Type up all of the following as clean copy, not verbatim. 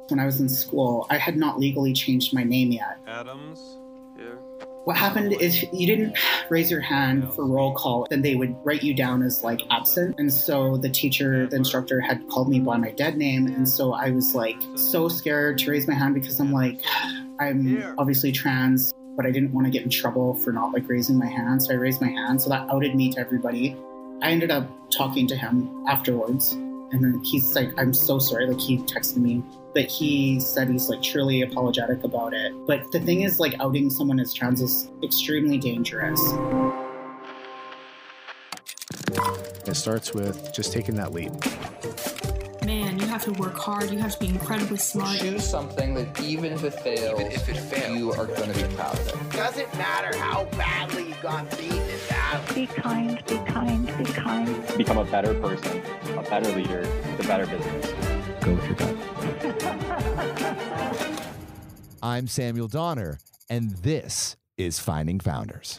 When I was in school, I had not legally changed my name yet. Adams, here. What happened is you didn't raise your hand for roll call, then they would write you down as like absent. And so the instructor had called me by my dead name. And so I was like so scared to raise my hand because I'm like, I'm obviously trans, but I didn't want to get in trouble for not like raising my hand. So I raised my hand. So that outed me to everybody. I ended up talking to him afterwards. And then he's like, I'm so sorry. Like he texted me. But he said he's like truly apologetic about it. But the thing is, like, outing someone as trans is extremely dangerous. It starts with just taking that leap. Man, you have to work hard. You have to be incredibly smart. Choose something that even if it fails, you are going to be proud of it. Doesn't matter how badly you got beaten in battle. Be kind, be kind, be kind. Become a better person, a better leader, with a better business. Go with your gut. I'm Samuel Donner, and this is Finding Founders.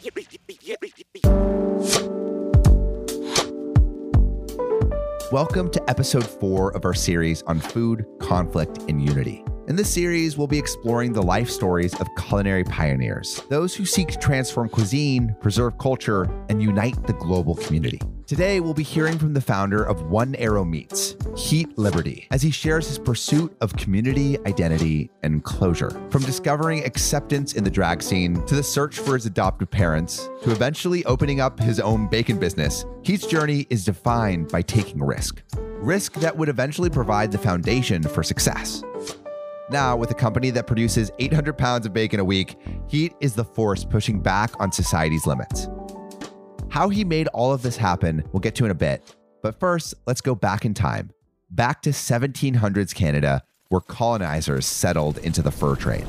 Welcome to episode 4 of our series on food, conflict, and unity. In this series, we'll be exploring the life stories of culinary pioneers, those who seek to transform cuisine, preserve culture, and unite the global community. Today, we'll be hearing from the founder of One Arrow Meats, Heat Liberty, as he shares his pursuit of community, identity, and closure. From discovering acceptance in the drag scene, to the search for his adoptive parents, to eventually opening up his own bacon business, Heat's journey is defined by taking risk. Risk that would eventually provide the foundation for success. Now, with a company that produces 800 pounds of bacon a week, Heat is the force pushing back on society's limits. How he made all of this happen, we'll get to in a bit. But first, let's go back in time. Back to 1700s Canada, where colonizers settled into the fur trade.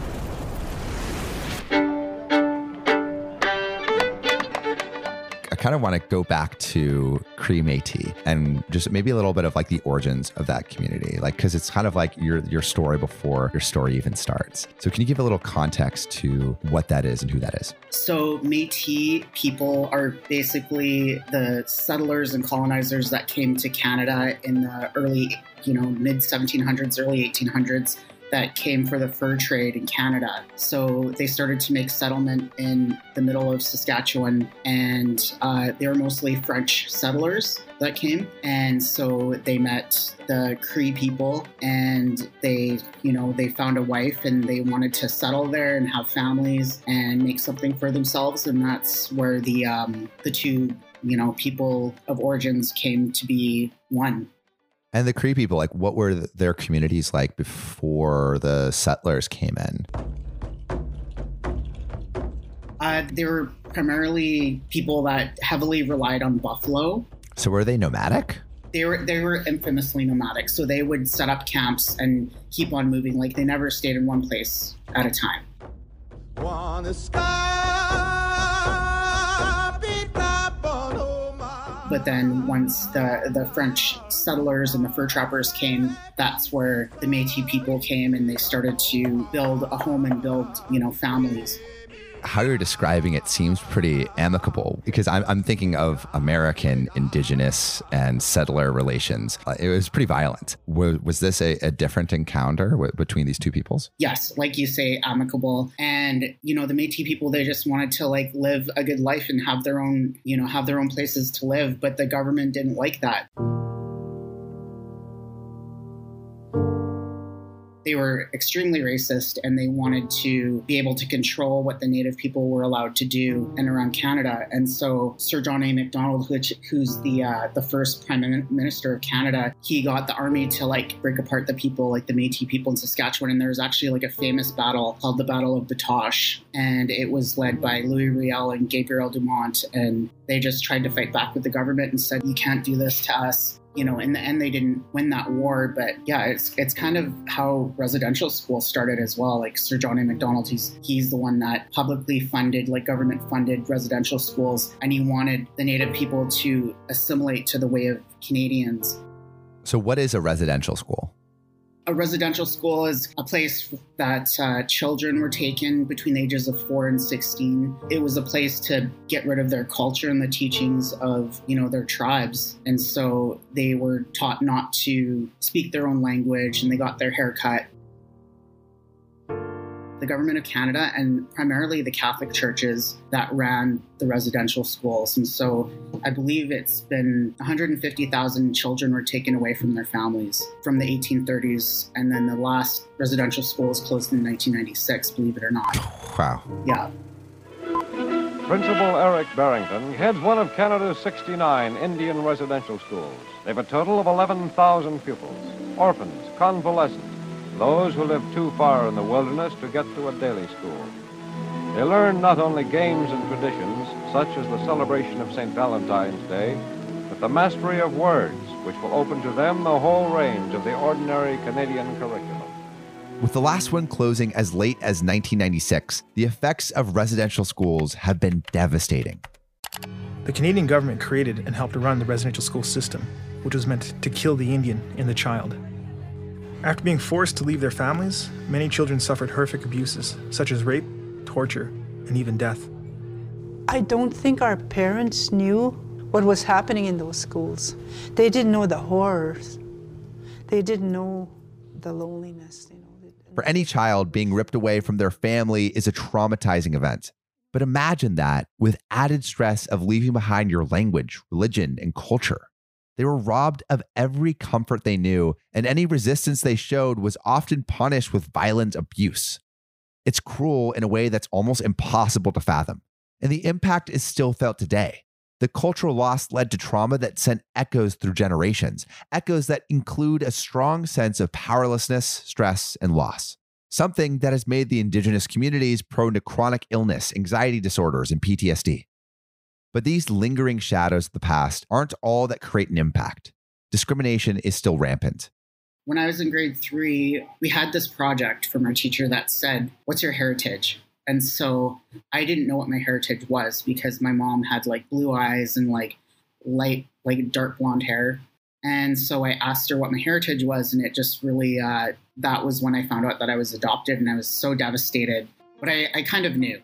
I kind of want to go back to Cree Métis and just maybe a little bit of like the origins of that community, like because it's kind of like your story before your story even starts. So can you give a little context to what that is and who that is? So Métis people are basically the settlers and colonizers that came to Canada in the early, mid 1700s, early 1800s. That came for the fur trade in Canada. So they started to make settlement in the middle of Saskatchewan, and they were mostly French settlers that came. And so they met the Cree people, and they found a wife, and they wanted to settle there and have families and make something for themselves. And that's where the two, people of origins came to be one. And the Cree people, like, what were their communities like before the settlers came in? They were primarily people that heavily relied on buffalo. So were they nomadic? They were infamously nomadic. So they would set up camps and keep on moving. Like, they never stayed in one place at a time. But then once the French settlers and the fur trappers came, that's where the Métis people came, and they started to build a home and build, families. How you're describing it seems pretty amicable, because I'm thinking of American indigenous and settler relations. It was pretty violent. Was this a different encounter between these two peoples? Yes, like you say, amicable. And, the Métis people, they just wanted to like live a good life and have their own places to live. But the government didn't like that. They were extremely racist, and they wanted to be able to control what the Native people were allowed to do and around Canada. And so Sir John A. Macdonald, who's the first Prime Minister of Canada, he got the army to like break apart the people, like the Métis people in Saskatchewan. And there's actually like a famous battle called the Battle of Batoche, and it was led by Louis Riel and Gabriel Dumont. And they just tried to fight back with the government and said, "You can't do this to us." In the end, they didn't win that war, but yeah, it's kind of how residential schools started as well. Like Sir John A. Macdonald, he's the one that publicly funded, like government funded residential schools, and he wanted the Native people to assimilate to the way of Canadians. So what is a residential school? A residential school is a place that children were taken between the ages of 4 and 16. It was a place to get rid of their culture and the teachings of, their tribes. And so they were taught not to speak their own language, and they got their hair cut. The government of Canada and primarily the Catholic churches that ran the residential schools. And so I believe it's been 150,000 children were taken away from their families from the 1830s. And then the last residential school was closed in 1996, believe it or not. Wow. Yeah. Principal Eric Barrington heads one of Canada's 69 Indian residential schools. They have a total of 11,000 pupils, orphans, convalescents, those who live too far in the wilderness to get to a daily school. They learn not only games and traditions, such as the celebration of St. Valentine's Day, but the mastery of words, which will open to them the whole range of the ordinary Canadian curriculum. With the last one closing as late as 1996, the effects of residential schools have been devastating. The Canadian government created and helped run the residential school system, which was meant to kill the Indian in the child. After being forced to leave their families, many children suffered horrific abuses, such as rape, torture, and even death. I don't think our parents knew what was happening in those schools. They didn't know the horrors. They didn't know the loneliness. For any child, being ripped away from their family is a traumatizing event. But imagine that with added stress of leaving behind your language, religion, and culture. They were robbed of every comfort they knew, and any resistance they showed was often punished with violent abuse. It's cruel in a way that's almost impossible to fathom, and the impact is still felt today. The cultural loss led to trauma that sent echoes through generations, echoes that include a strong sense of powerlessness, stress, and loss, something that has made the Indigenous communities prone to chronic illness, anxiety disorders, and PTSD. But these lingering shadows of the past aren't all that create an impact. Discrimination is still rampant. When I was in grade 3, we had this project from our teacher that said, "What's your heritage?" And so I didn't know what my heritage was because my mom had blue eyes and light, dark blonde hair. And so I asked her what my heritage was, and it just really, that was when I found out that I was adopted, and I was so devastated. But I kind of knew.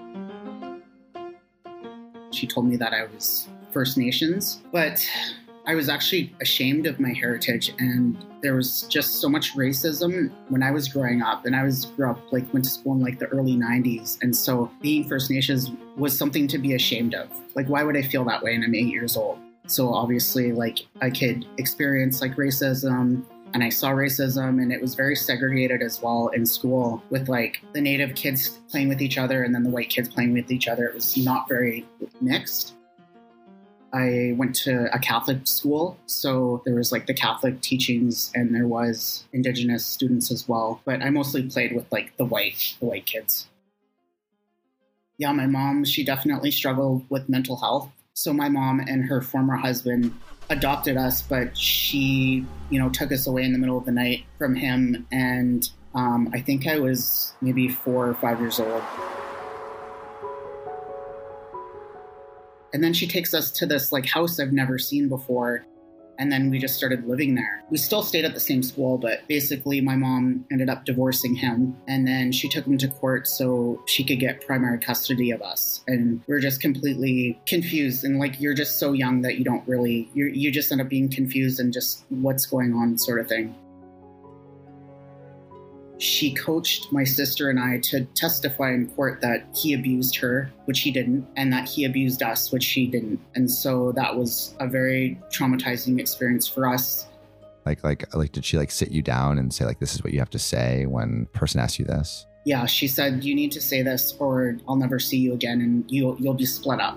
She told me that I was First Nations, but I was actually ashamed of my heritage, and there was just so much racism when I was growing up, and went to school in the early 90s, and so being First Nations was something to be ashamed of. Why would I feel that way? And I'm 8 years old. So obviously, I could experience racism, and I saw racism, and it was very segregated as well in school with the Native kids playing with each other and then the white kids playing with each other. It was not very mixed. I went to a Catholic school, so there was the Catholic teachings, and there was Indigenous students as well. But I mostly played with the white kids. Yeah, my mom, she definitely struggled with mental health. So my mom and her former husband adopted us, but she, took us away in the middle of the night from him. And I think I was maybe 4 or 5 years old. And then she takes us to this house I've never seen before. And then we just started living there. We still stayed at the same school, but basically my mom ended up divorcing him. And then she took him to court so she could get primary custody of us. And we were just completely confused. And you're just so young that you don't really, you just end up being confused and just what's going on sort of thing. She coached my sister and I to testify in court that he abused her, which he didn't, and that he abused us, which she didn't. And so that was a very traumatizing experience for us. Did she sit you down and say this is what you have to say when a person asks you this? Yeah, she said, "You need to say this or I'll never see you again and you'll be split up."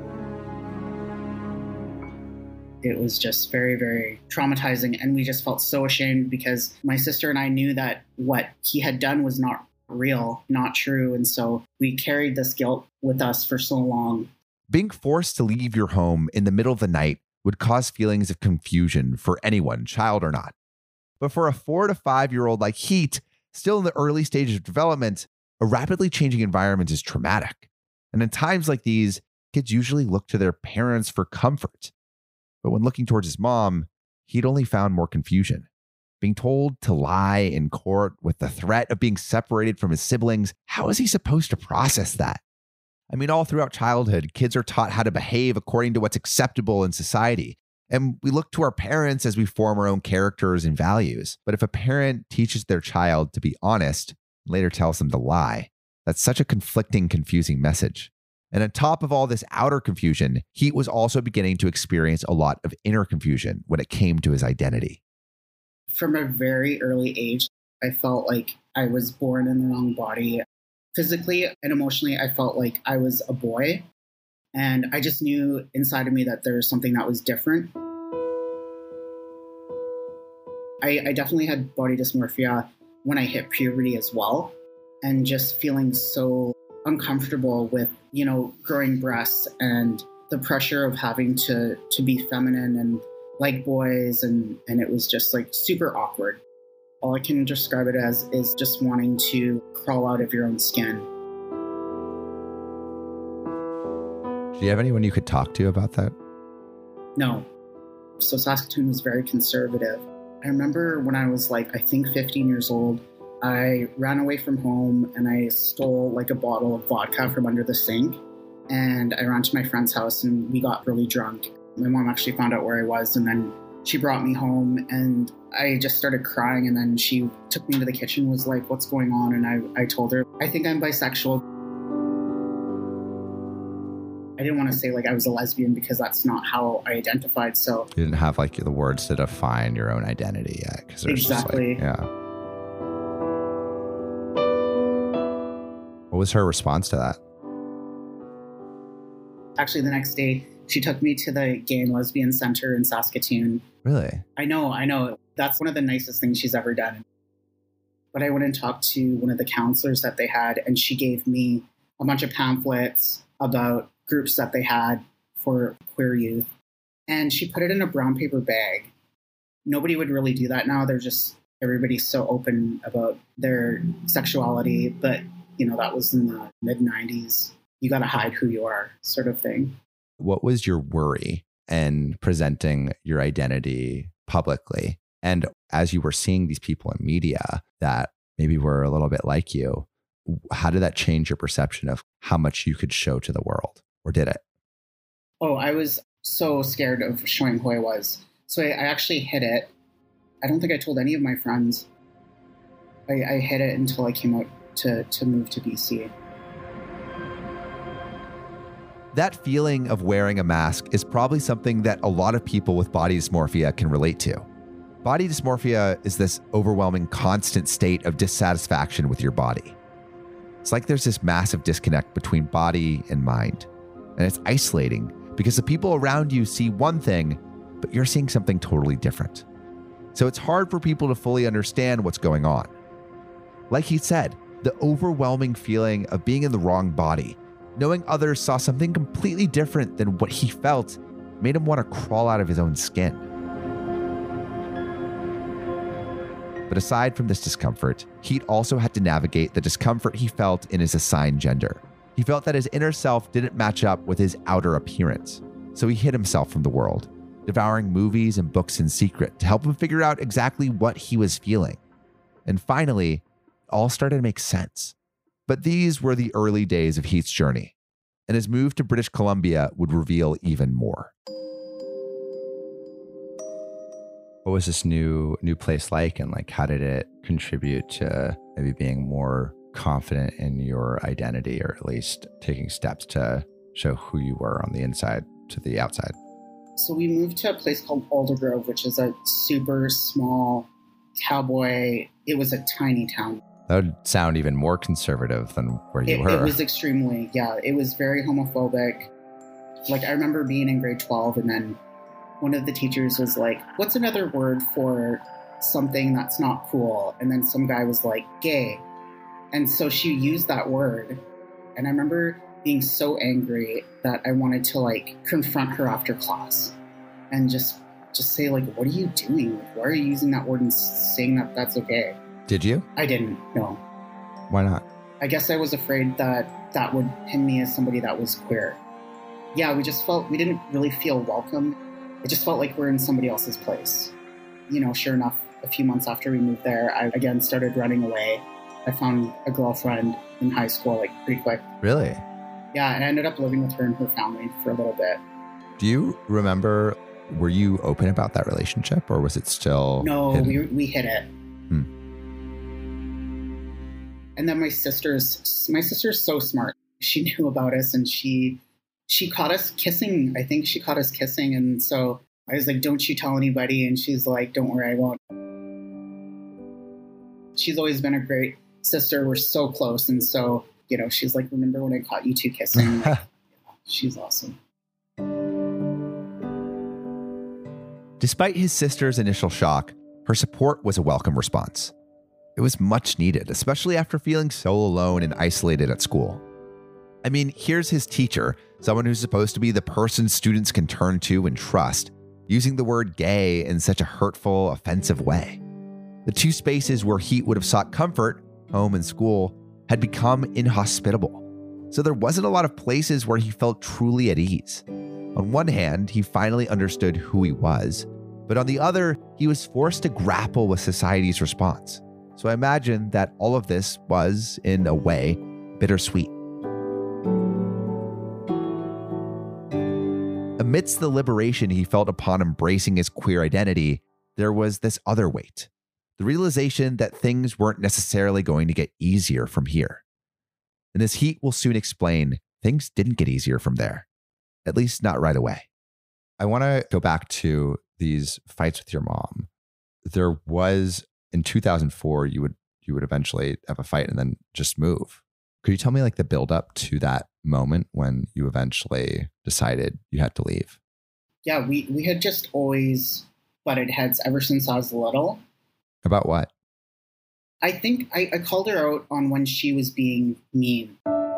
It was just very, very traumatizing, and we just felt so ashamed because my sister and I knew that what he had done was not real, not true, and so we carried this guilt with us for so long. Being forced to leave your home in the middle of the night would cause feelings of confusion for anyone, child or not. But for a 4 to 5 year old like Heat, still in the early stages of development, a rapidly changing environment is traumatic. And in times like these, kids usually look to their parents for comfort. But when looking towards his mom, he'd only found more confusion. being told to lie in court with the threat of being separated from his siblings. How is he supposed to process that? I mean, all throughout childhood, kids are taught how to behave according to what's acceptable in society. And we look to our parents as we form our own characters and values. But if a parent teaches their child to be honest, and later tells them to lie, that's such a conflicting, confusing message. And on top of all this outer confusion, Heat was also beginning to experience a lot of inner confusion when it came to his identity. From a very early age, I felt like I was born in the wrong body. Physically and emotionally, I felt like I was a boy. And I just knew inside of me that there was something that was different. I definitely had body dysmorphia when I hit puberty as well. And just feeling so uncomfortable with, growing breasts and the pressure of having to be feminine and like boys. And it was just like super awkward. All I can describe it as is just wanting to crawl out of your own skin. Do you have anyone you could talk to about that? No. So Saskatoon was very conservative. I remember when I was 15 years old, I ran away from home and I stole a bottle of vodka from under the sink. And I ran to my friend's house and we got really drunk. My mom actually found out where I was and then she brought me home and I just started crying. And then she took me into the kitchen, was like, "What's going on?" And I told her, "I think I'm bisexual." I didn't want to say I was a lesbian because that's not how I identified. So you didn't have the words to define your own identity yet. Exactly. Yeah. What was her response to that? Actually, the next day, she took me to the Gay and Lesbian Center in Saskatoon. Really? I know. That's one of the nicest things she's ever done. But I went and talked to one of the counselors that they had, and she gave me a bunch of pamphlets about groups that they had for queer youth. And she put it in a brown paper bag. Nobody would really do that now. Everybody's so open about their sexuality. But, that was in the mid-90s. You got to hide who you are, sort of thing. What was your worry in presenting your identity publicly? And as you were seeing these people in media that maybe were a little bit like you, how did that change your perception of how much you could show to the world? Or did it? Oh, I was so scared of showing who I was. So I actually hid it. I don't think I told any of my friends. I hid it until I came out to move to BC. That feeling of wearing a mask is probably something that a lot of people with body dysmorphia can relate to. Body dysmorphia is this overwhelming, constant state of dissatisfaction with your body. It's like there's this massive disconnect between body and mind. And it's isolating because the people around you see one thing, but you're seeing something totally different. So it's hard for people to fully understand what's going on. Like he said, the overwhelming feeling of being in the wrong body, knowing others saw something completely different than what he felt, made him want to crawl out of his own skin. But aside from this discomfort, Heat also had to navigate the discomfort he felt in his assigned gender. He felt that his inner self didn't match up with his outer appearance, so he hid himself from the world, devouring movies and books in secret to help him figure out exactly what he was feeling. And finally, it all started to make sense. But these were the early days of Heat's journey, and his move to British Columbia would reveal even more. What was this new place like, and how did it contribute to maybe being more confident in your identity, or at least taking steps to show who you were on the inside to the outside? So we moved to a place called Aldergrove, which is a super small cowboy. It was a tiny town. That would sound even more conservative than where you were. It was extremely, it was very homophobic. I remember being in grade 12 and then one of the teachers was like, "What's another word for something that's not cool?" And then some guy was like, "Gay." And so she used that word. And I remember being so angry that I wanted to confront her after class and just say what are you doing? Why are you using that word and saying that that's okay? Did you? I didn't, no. Why not? I guess I was afraid that would pin me as somebody that was queer. Yeah, we didn't really feel welcome. It just felt like we're in somebody else's place. Sure enough, a few months after we moved there, I again started running away. I found a girlfriend in high school, like, pretty quick. Really? Yeah, and I ended up living with her and her family for a little bit. Do you remember, were you open about that relationship, or was it still No, hidden? we hid it. And then my sister's so smart. She knew about us, and she caught us kissing. I think she caught us kissing. And so I was like, don't you tell anybody. And she's like, don't worry, I won't. She's always been a great sister. We're so close. And so, you know, she's like, remember when I caught you two kissing? Like, yeah, she's awesome. Despite his sister's initial shock, her support was a welcome response. It was much needed, especially after feeling so alone and isolated at school. I mean, here's his teacher, someone who's supposed to be the person students can turn to and trust, using the word gay in such a hurtful, offensive way. The two spaces where Heat would have sought comfort, home and school, had become inhospitable. So there wasn't a lot of places where he felt truly at ease. On one hand, he finally understood who he was, but on the other, he was forced to grapple with society's response. So I imagine that all of this was, in a way, bittersweet. Amidst the liberation he felt upon embracing his queer identity, there was this other weight. The realization that things weren't necessarily going to get easier from here. And as Heat will soon explain, things didn't get easier from there. At least not right away. I want to go back to these fights with your mom. There was, in 2004, you would eventually have a fight and then just move. Could you tell me like the build up to that moment when you eventually decided you had to leave? Yeah, we had just always butted heads ever since I was little. About what? I think I called her out on when she was being mean.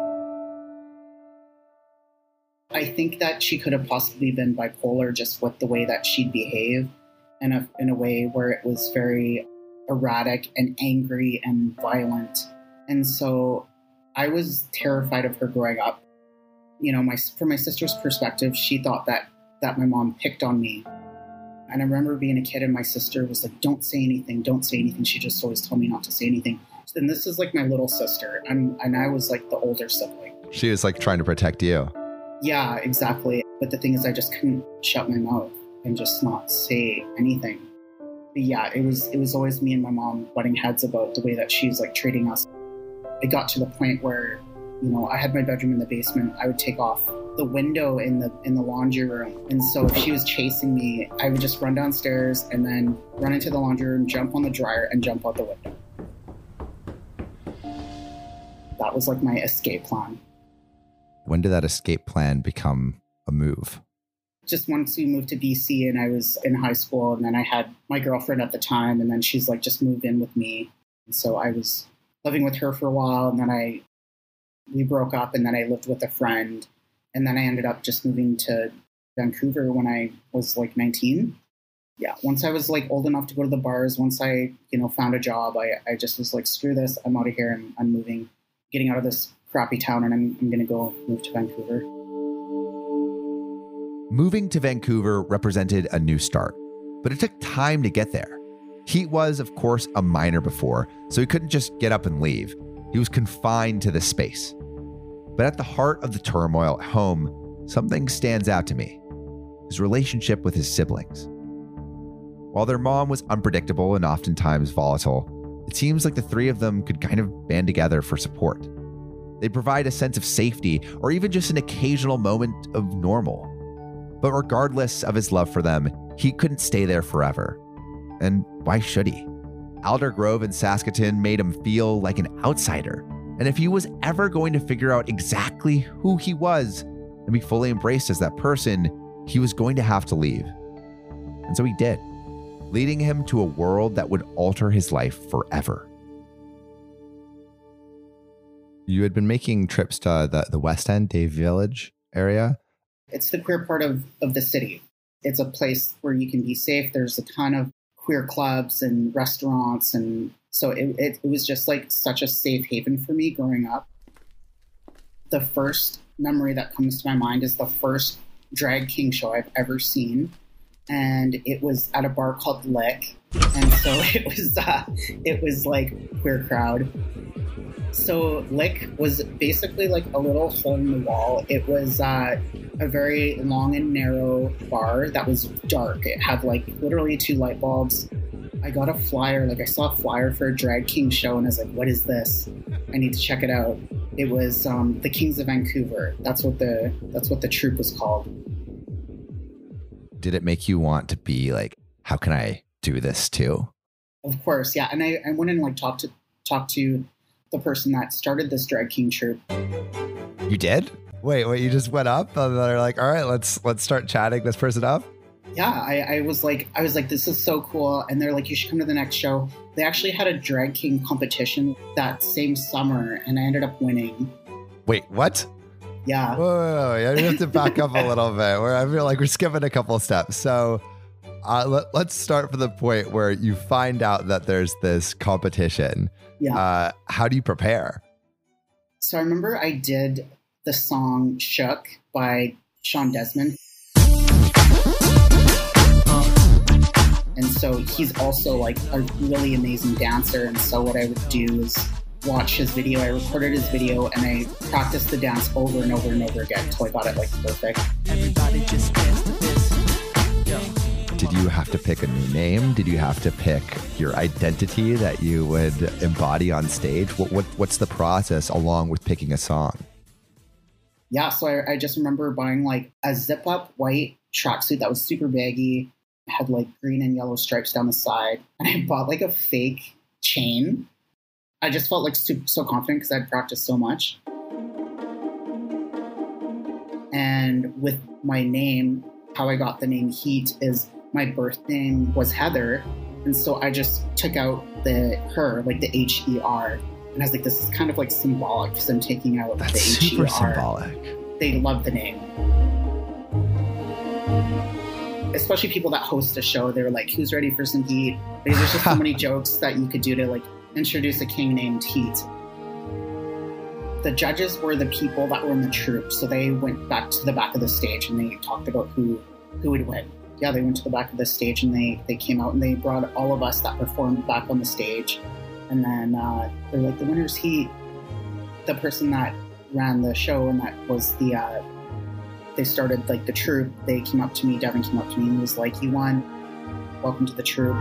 I think that she could have possibly been bipolar just with the way that she'd behave in a way where it was very erratic and angry and violent. And so I was terrified of her growing up. You know, from my sister's perspective, she thought that my mom picked on me. And I remember being a kid and my sister was like, don't say anything, don't say anything. She just always told me not to say anything. And this is like my little sister. And I was like the older sibling. She was like trying to protect you. Yeah, exactly. But the thing is, I just couldn't shut my mouth and just not say anything. But yeah, it was always me and my mom butting heads about the way that she's like treating us. It got to the point where, you know, I had my bedroom in the basement. I would take off the window in the laundry room. And so if she was chasing me, I would just run downstairs and then run into the laundry room, jump on the dryer and jump out the window. That was like my escape plan. When did that escape plan become a move? Just once we moved to BC and I was in high school, and then I had my girlfriend at the time, and then she's like, just move in with me. And so I was living with her for a while, and then we broke up, and then I lived with a friend, and then I ended up just moving to Vancouver when I was like 19. Yeah, once I was like old enough to go to the bars, once I, you know, found a job, I just was like, screw this, I'm out of here, I'm moving, getting out of this crappy town, and I'm going to go move to Vancouver. Moving to Vancouver represented a new start, but it took time to get there. Heat was, of course, a minor before, so he couldn't just get up and leave. He was confined to this space. But at the heart of the turmoil at home, something stands out to me: his relationship with his siblings. While their mom was unpredictable and oftentimes volatile, it seems like the three of them could kind of band together for support. They'd provide a sense of safety or even just an occasional moment of normal. But regardless of his love for them, he couldn't stay there forever. And why should he? Aldergrove and Saskatoon made him feel like an outsider. And if he was ever going to figure out exactly who he was and be fully embraced as that person, he was going to have to leave. And so he did, leading him to a world that would alter his life forever. You had been making trips to the West End, Day Village area. It's the queer part of the city. It's a place where you can be safe. There's a ton of queer clubs and restaurants. And so it was just like such a safe haven for me growing up. The first memory that comes to my mind is the first drag king show I've ever seen. and it was at a bar called Lick. And so it was like queer crowd. So Lick was basically like a little hole in the wall. It was a very long and narrow bar that was dark. It had like literally 2 light bulbs. I got a flyer, like I saw a flyer for a drag king show, and I was like, what is this? I need to check it out. It was the Kings of Vancouver. That's what the troupe was called. Did it make you want to be like, how can I do this too? Of course, yeah. And I went and like talked to the person that started this drag king troupe. You did? Wait, you just went up and they're like, all right, let's start chatting this person up? Yeah, I was like, this is so cool. And they're like, you should come to the next show. They actually had a drag king competition that same summer, and I ended up winning. Wait, what? Yeah. Whoa, you have to back up a little bit. I feel like we're skipping a couple of steps. So let's start from the point where you find out that there's this competition. Yeah. How do you prepare? So I remember I did the song Shook by Sean Desmond. And so he's also like a really amazing dancer. And so what I would do is watch his video. I recorded his video and I practiced the dance over and over and over again until I got it like perfect. Everybody just dance to this. Yo. Did you have to pick a new name? Did you have to pick your identity that you would embody on stage? What's the process along with picking a song? Yeah, so I just remember buying like a zip-up white tracksuit that was super baggy, had like green and yellow stripes down the side, and I bought like a fake chain. I just felt like so confident because I'd practiced so much. And with my name, how I got the name Heat is my birth name was Heather, and so I just took out the her, like the H-E-R, and I was like, this is kind of like symbolic because I'm taking out the H-E-R. Super symbolic. They love the name. Especially people that host a show, they're like, who's ready for some heat? Because there's just so many jokes that you could do to like introduce a king named Heat. The judges were the people that were in the troupe, so they went back to the back of the stage and they talked about who would win. Yeah, they went to the back of the stage and they came out and they brought all of us that performed back on the stage. And then they're like, the winner's Heat. The person that ran the show and that was they started like the troupe, they came up to me, Devin came up to me and was like, you won, welcome to the troupe.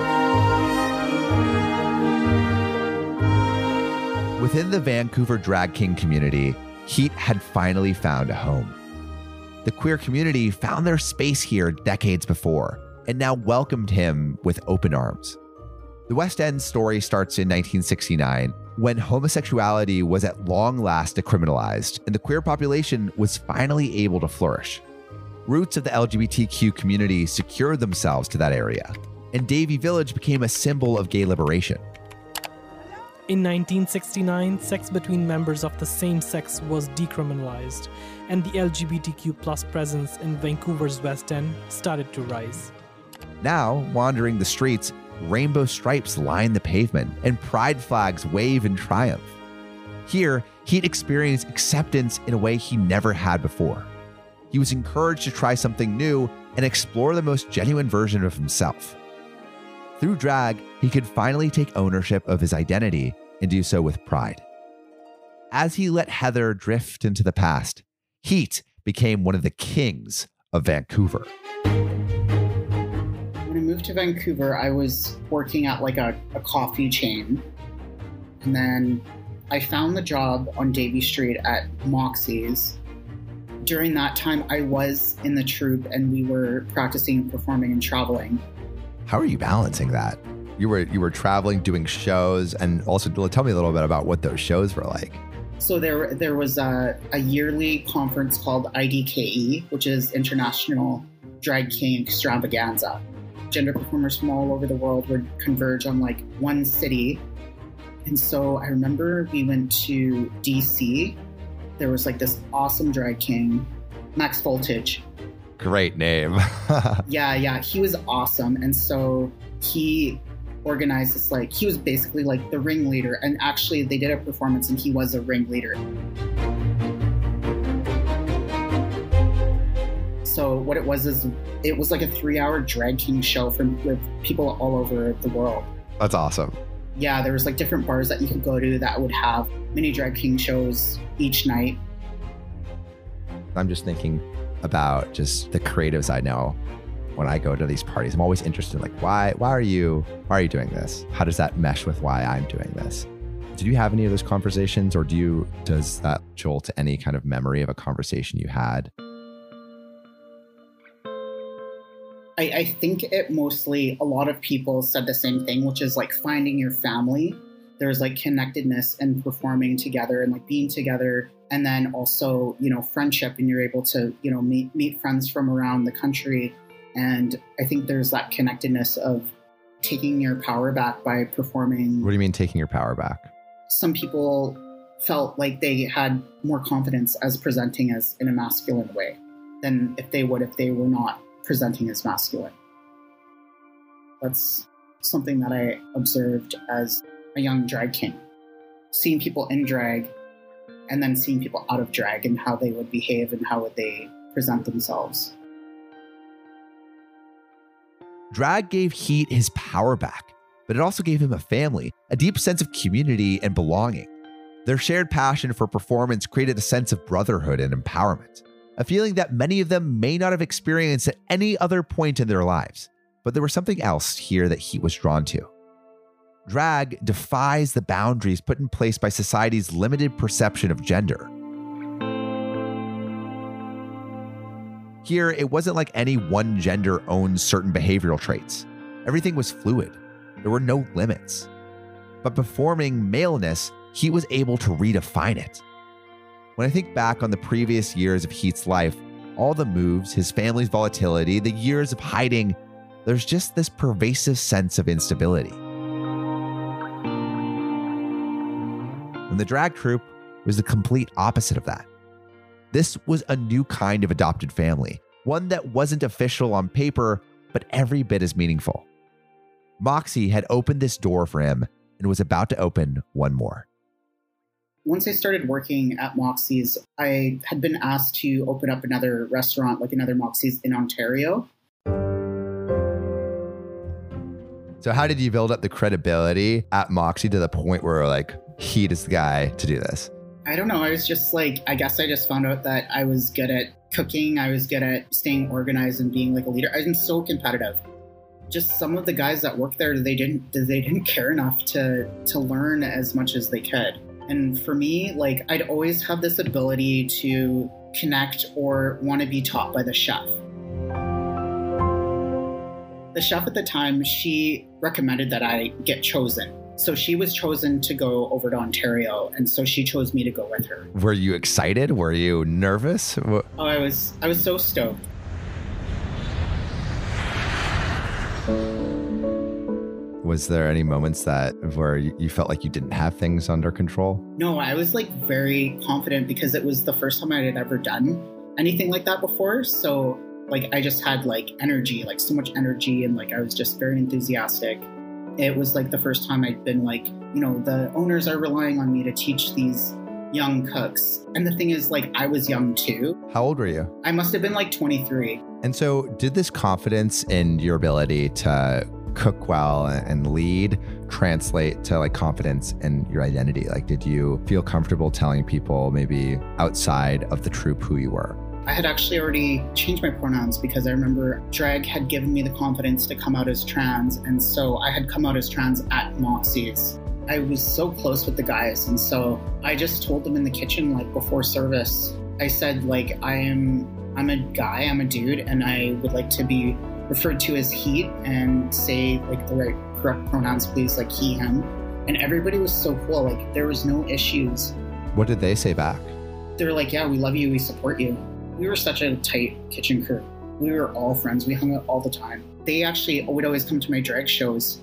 Within the Vancouver drag king community, Heat had finally found a home. The queer community found their space here decades before and now welcomed him with open arms. The West End story starts in 1969 when homosexuality was at long last decriminalized and the queer population was finally able to flourish. Roots of the LGBTQ community secured themselves to that area, and Davie Village became a symbol of gay liberation. In 1969, sex between members of the same sex was decriminalized, and the LGBTQ+ presence in Vancouver's West End started to rise. Now, wandering the streets, rainbow stripes line the pavement and pride flags wave in triumph. Here, he'd experienced acceptance in a way he never had before. He was encouraged to try something new and explore the most genuine version of himself. Through drag, he could finally take ownership of his identity and do so with pride. As he let Heather drift into the past, Heat became one of the kings of Vancouver. When I moved to Vancouver, I was working at like a coffee chain. And then I found the job on Davie Street at Moxie's. During that time, I was in the troupe and we were practicing, performing, and traveling. How are you balancing that? You were traveling, doing shows, and also tell me a little bit about what those shows were like. So there was a yearly conference called IDKE, which is International Drag King Extravaganza. Gender performers from all over the world would converge on like one city. And so I remember we went to DC. There was like this awesome drag king, Max Voltage. Great name. Yeah, he was awesome. And so he organized this, like, he was basically like the ringleader. And actually they did a performance and he was a ringleader. So what it was is it was like a 3-hour drag king show with people all over the world. That's awesome. Yeah, there was like different bars that you could go to that would have mini drag king shows each night. I'm just thinking about just the creative side now. When I go to these parties, I'm always interested in like, why are you doing this? How does that mesh with why I'm doing this? Did you have any of those conversations, or does that jolt to any kind of memory of a conversation you had? I think it mostly, a lot of people said the same thing, which is like finding your family. There's like connectedness and performing together and like being together. And then also, friendship, and you're able to, meet friends from around the country. And I think there's that connectedness of taking your power back by performing. What do you mean taking your power back? Some people felt like they had more confidence as presenting as in a masculine way than if they were not presenting as masculine. That's something that I observed as a young drag king. Seeing people in drag and then seeing people out of drag and how they would behave and how would they present themselves. Drag gave Heat his power back, but it also gave him a family, a deep sense of community and belonging. Their shared passion for performance created a sense of brotherhood and empowerment, a feeling that many of them may not have experienced at any other point in their lives. But there was something else here that Heat was drawn to. Drag defies the boundaries put in place by society's limited perception of gender. Here, it wasn't like any one gender owned certain behavioral traits. Everything was fluid. There were no limits. But performing maleness, Heat was able to redefine it. When I think back on the previous years of Heat's life, all the moves, his family's volatility, the years of hiding, there's just this pervasive sense of instability. And the drag troupe was the complete opposite of that. This was a new kind of adopted family, one that wasn't official on paper, but every bit as meaningful. Moxie had opened this door for him and was about to open one more. Once I started working at Moxie's, I had been asked to open up another restaurant, like another Moxie's in Ontario. So how did you build up the credibility at Moxie to the point where like, Heat is the guy to do this? I don't know. I was just like, I guess I just found out that I was good at cooking. I was good at staying organized and being like a leader. I'm so competitive. Just some of the guys that work there, they didn't care enough to learn as much as they could. And for me, like, I'd always have this ability to connect or want to be taught by the chef. The chef at the time, she recommended that I get chosen. So she was chosen to go over to Ontario, and so she chose me to go with her. Were you excited? Were you nervous? Oh, I was so stoked. Was there any moments where you felt like you didn't have things under control? No, I was like very confident because it was the first time I had ever done anything like that before. So like I just had like energy, like so much energy, and like I was just very enthusiastic. It was like the first time I'd been like, the owners are relying on me to teach these young cooks. And the thing is, like, I was young too. How old were you? I must have been like 23. And so did this confidence in your ability to cook well and lead translate to like confidence in your identity? Like, did you feel comfortable telling people maybe outside of the troupe who you were? I had actually already changed my pronouns because I remember drag had given me the confidence to come out as trans. And so I had come out as trans at Moxie's. I was so close with the guys. And so I just told them in the kitchen, like before service, I said, like, I'm a guy, I'm a dude, and I would like to be referred to as Heat and say like the correct pronouns, please, like he, him. And everybody was so cool. Like there was no issues. What did they say back? They were like, yeah, we love you. We support you. We were such a tight kitchen crew. We were all friends. We hung out all the time. They actually would always come to my drag shows.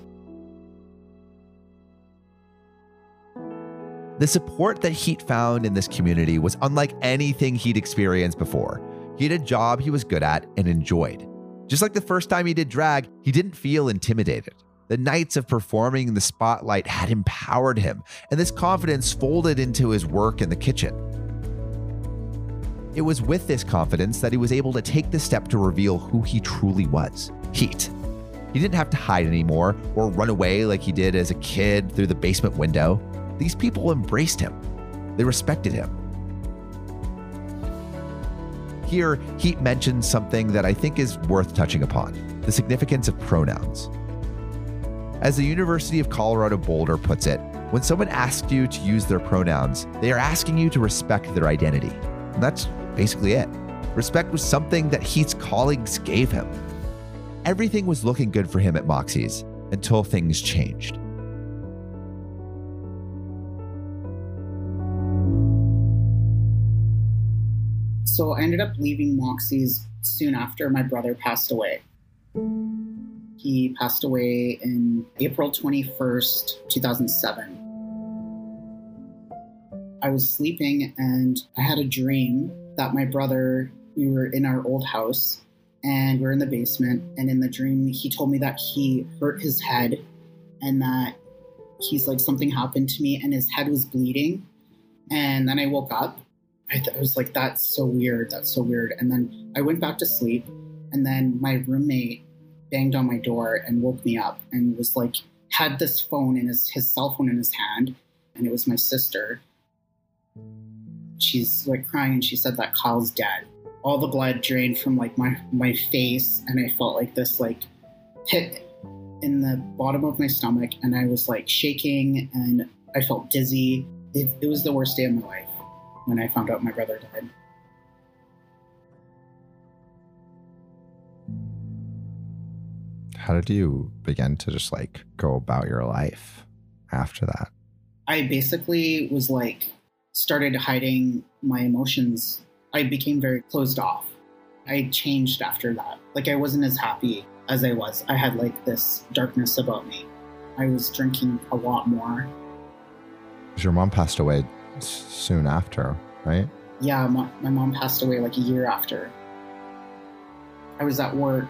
The support that Heat found in this community was unlike anything he'd experienced before. He had a job he was good at and enjoyed. Just like the first time he did drag, he didn't feel intimidated. The nights of performing in the spotlight had empowered him, and this confidence folded into his work in the kitchen. It was with this confidence that he was able to take the step to reveal who he truly was, Heat. He didn't have to hide anymore or run away like he did as a kid through the basement window. These people embraced him. They respected him. Here, Heat mentions something that I think is worth touching upon, the significance of pronouns. As the University of Colorado Boulder puts it, when someone asks you to use their pronouns, they are asking you to respect their identity. And that's basically it. Respect was something that Heat's colleagues gave him. Everything was looking good for him at Moxie's until things changed. So I ended up leaving Moxie's soon after my brother passed away. He passed away in April 21st, 2007. I was sleeping and I had a dream that my brother, we were in our old house and we're in the basement. And in the dream, he told me that he hurt his head and that he's like, something happened to me and his head was bleeding. And then I woke up. I was like, that's so weird. That's so weird. And then I went back to sleep and then my roommate banged on my door and woke me up and was like, had this phone in his cell phone in his hand. And it was my sister. She's like crying and she said that Kyle's dead. All the blood drained from like my face and I felt like this like pit in the bottom of my stomach and I was like shaking and I felt dizzy. It was the worst day of my life when I found out my brother died. How did you begin to just like go about your life after that? I basically was like, started hiding my emotions. I became very closed off. I changed after that. Like I wasn't as happy as I was. I had like this darkness about me. I was drinking a lot more. Your mom passed away soon after, right? Yeah, my mom passed away like a year after. I was at work.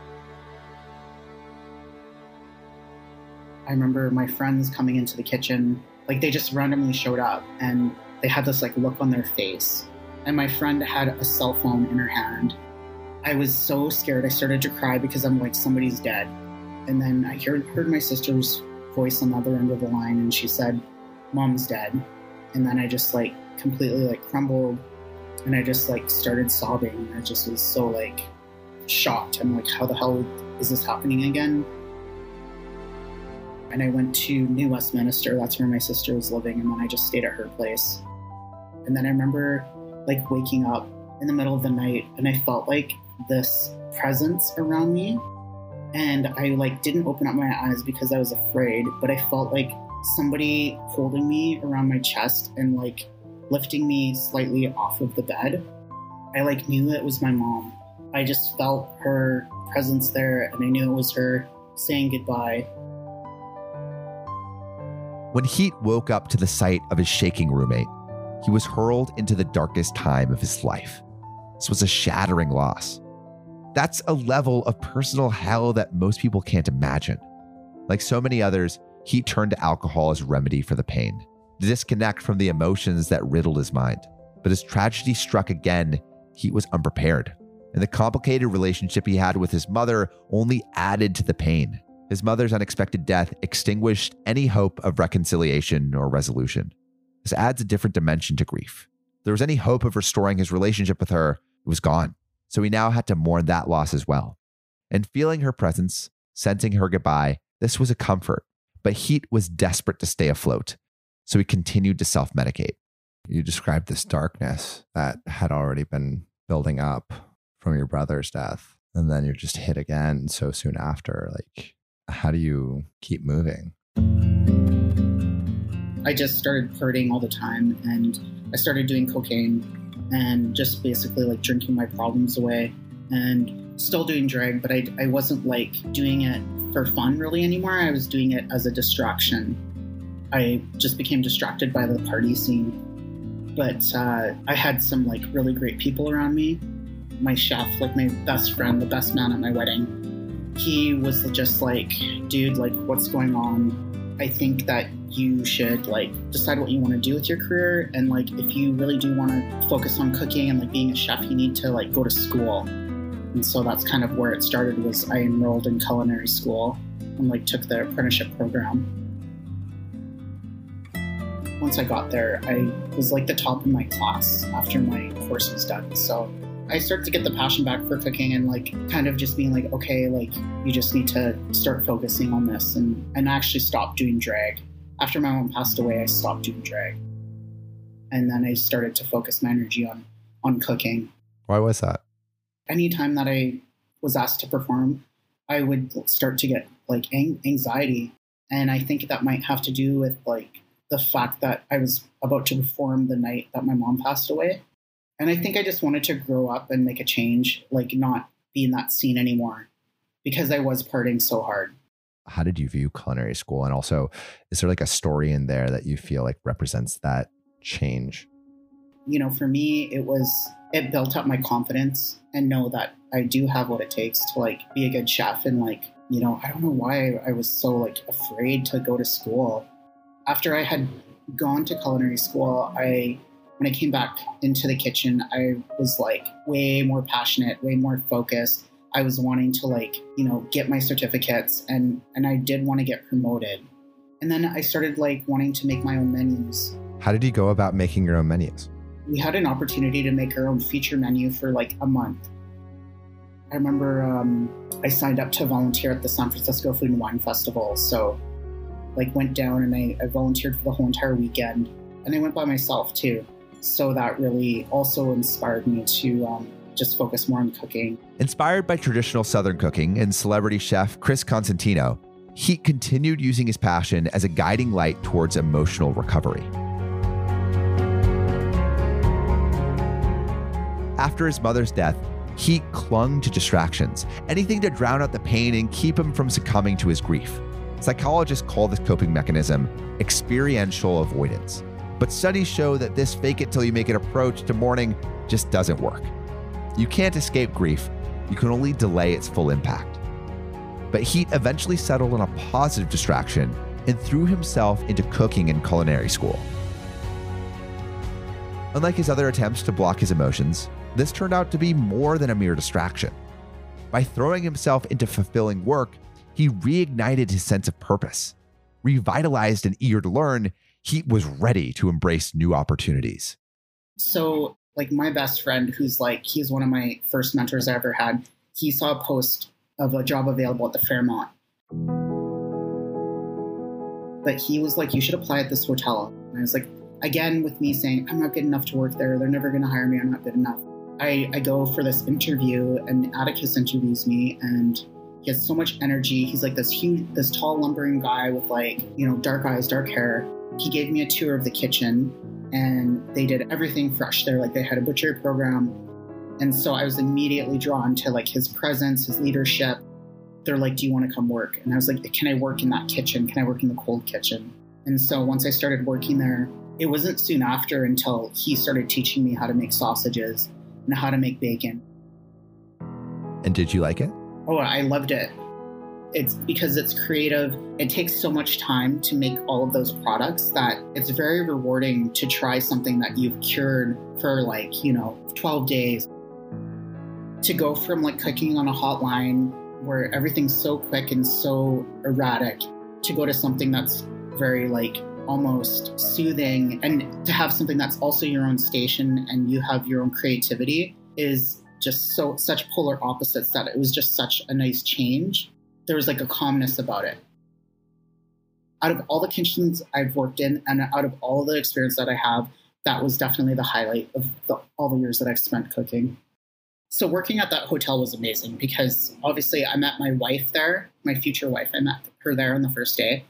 I remember my friends coming into the kitchen, like they just randomly showed up and they had this like look on their face. And my friend had a cell phone in her hand. I was so scared. I started to cry because I'm like, somebody's dead. And then I heard my sister's voice on the other end of the line and she said, Mom's dead. And then I just like completely like crumbled and I just like started sobbing. I just was so like shocked. I'm like, how the hell is this happening again? And I went to New Westminster. That's where my sister was living. And then I just stayed at her place. And then I remember like waking up in the middle of the night and I felt like this presence around me. And I like didn't open up my eyes because I was afraid, but I felt like somebody holding me around my chest and like lifting me slightly off of the bed. I like knew it was my mom. I just felt her presence there and I knew it was her saying goodbye. When Heat woke up to the sight of his shaking roommate, he was hurled into the darkest time of his life. This was a shattering loss. That's a level of personal hell that most people can't imagine. Like so many others, Heat turned to alcohol as a remedy for the pain, to disconnect from the emotions that riddled his mind. But as tragedy struck again, Heat was unprepared. And the complicated relationship he had with his mother only added to the pain. His mother's unexpected death extinguished any hope of reconciliation or resolution. This adds a different dimension to grief. If there was any hope of restoring his relationship with her, it was gone. So he now had to mourn that loss as well. And feeling her presence, sensing her goodbye, this was a comfort. But Heat was desperate to stay afloat. So he continued to self-medicate. You described this darkness that had already been building up from your brother's death. And then you're just hit again so soon after. Like, how do you keep moving? I just started partying all the time and I started doing cocaine and just basically like drinking my problems away and still doing drag, but I wasn't like doing it for fun really anymore. I was doing it as a distraction. I just became distracted by the party scene. But I had some like really great people around me. My chef, like my best friend, the best man at my wedding, he was just like, dude, like what's going on? I think that you should like decide what you want to do with your career. And like, if you really do want to focus on cooking and like being a chef, you need to like go to school. And so that's kind of where it started, was I enrolled in culinary school and like took the apprenticeship program. Once I got there, I was like the top of my class after my course was done. So I started to get the passion back for cooking and like kind of just being like, okay, like you just need to start focusing on this, and actually stop doing drag. After my mom passed away, I stopped doing drag. And then I started to focus my energy on cooking. Why was that? Anytime that I was asked to perform, I would start to get like anxiety. And I think that might have to do with like the fact that I was about to perform the night that my mom passed away. And I think I just wanted to grow up and make a change, like not be in that scene anymore, because I was partying so hard. How did you view culinary school? And also, is there like a story in there that you feel like represents that change? You know, for me, it built up my confidence and know that I do have what it takes to like be a good chef. And like, you know, I don't know why I was so like afraid to go to school. After I had gone to culinary school, when I came back into the kitchen, I was like way more passionate, way more focused. I was wanting to like, you know, get my certificates, and I did want to get promoted. And then I started like wanting to make my own menus. How did you go about making your own menus? We had an opportunity to make our own feature menu for like a month. I remember I signed up to volunteer at the San Francisco Food and Wine Festival. So like went down and I volunteered for the whole entire weekend, and I went by myself too. So that really also inspired me to just focus more on cooking. Inspired by traditional Southern cooking and celebrity chef Chris Constantino, Heat continued using his passion as a guiding light towards emotional recovery. After his mother's death, Heat clung to distractions, anything to drown out the pain and keep him from succumbing to his grief. Psychologists call this coping mechanism experiential avoidance. But studies show that this fake it till you make it approach to mourning just doesn't work. You can't escape grief, you can only delay its full impact. But Heat eventually settled on a positive distraction and threw himself into cooking and culinary school. Unlike his other attempts to block his emotions, this turned out to be more than a mere distraction. By throwing himself into fulfilling work, he reignited his sense of purpose. Revitalized and eager to learn, Heat was ready to embrace new opportunities. So like my best friend, who's like, he's one of my first mentors I ever had, he saw a post of a job available at the Fairmont. But he was like, you should apply at this hotel. And I was like, again, with me saying, I'm not good enough to work there. They're never going to hire me. I'm not good enough. I go for this interview, and Atticus interviews me, and he has so much energy. He's like this tall, lumbering guy with like, you know, dark eyes, dark hair. He gave me a tour of the kitchen, and they did everything fresh there. Like they had a butchery program. And so I was immediately drawn to like his presence, his leadership. They're like, do you want to come work? And I was like, can I work in that kitchen? Can I work in the cold kitchen? And so once I started working there, it wasn't soon after until he started teaching me how to make sausages and how to make bacon. And did you like it? Oh, I loved it. It's because it's creative. It takes so much time to make all of those products that it's very rewarding to try something that you've cured for like, you know, 12 days. To go from like cooking on a hotline where everything's so quick and so erratic to go to something that's very like almost soothing, and to have something that's also your own station and you have your own creativity is just such polar opposites that it was just such a nice change. There was like a calmness about it. Out of all the kitchens I've worked in and out of all the experience that I have, that was definitely the highlight of all the years that I've spent cooking. So working at that hotel was amazing because obviously I met my wife there, my future wife. I met her there on the first day.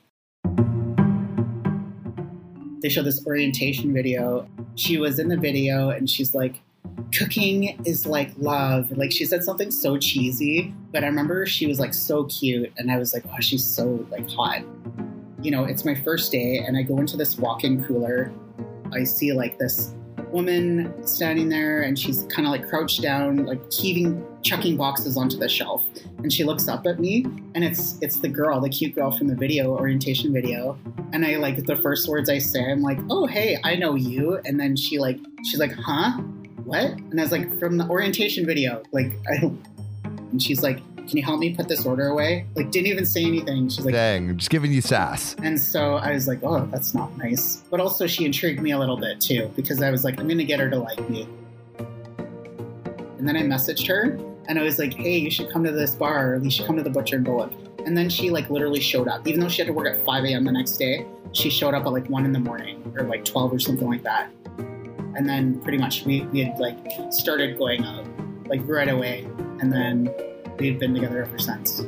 They showed this orientation video. She was in the video and she's like, cooking is like love. Like she said something so cheesy, but I remember she was like so cute and I was like, oh, she's so like hot. You know, it's my first day and I go into this walk-in cooler. I see like this woman standing there and she's kind of like crouched down, like chucking boxes onto the shelf. And she looks up at me, and it's the girl, the cute girl from the video, orientation video. And I like, the first words I say, I'm like, oh, hey, I know you. And then she's like, huh? What? And I was like, from the orientation video. Like, and she's like, can you help me put this order away? Like, didn't even say anything. She's like, dang, just giving you sass. And so I was like, oh, that's not nice. But also she intrigued me a little bit too, because I was like, I'm going to get her to like me. And then I messaged her and I was like, hey, you should come to this bar, or you should come to the Butcher and Bullock. And then she like literally showed up. Even though she had to work at 5 a.m. the next day, she showed up at like 1 a.m. or like 12 or something like that. And then pretty much we had like started going out like right away. And then we've been together ever since.